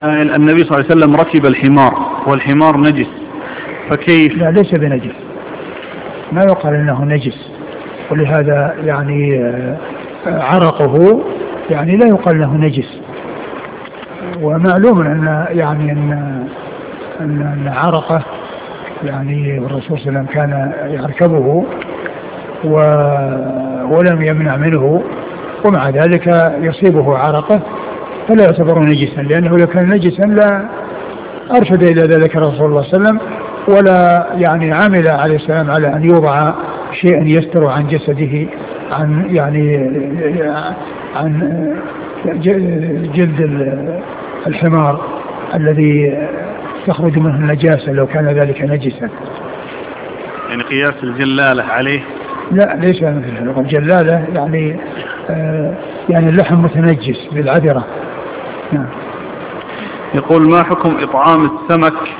النبي صلى الله عليه وسلم ركب الحمار والحمار نجس فكيف؟ لا ليس بنجس، ما يقال انه نجس، ولهذا يعني عرقه يعني لا يقال له نجس. ومعلوم ان يعني ان عرقه يعني الرسول صلى الله عليه وسلم كان يركبه ولم يمنع منه، ومع ذلك يصيبه عرقه فلا يعتبر نجسا، لأنه لو كان نجسا لا أرشد إلى ذلك رسول الله صلى الله عليه وسلم، ولا يعني عمل عليه السلام على أن يوضع شيئا يستر عن جسده عن يعني عن جلد الحمار الذي تخرج منه النجاسة لو كان ذلك نجسا. يعني قياس الجلالة عليه؟ لا ليس مثل الجلالة، يعني اللحم متنجس بالعذرة. نعم. يقول: ما حكم إطعام السمك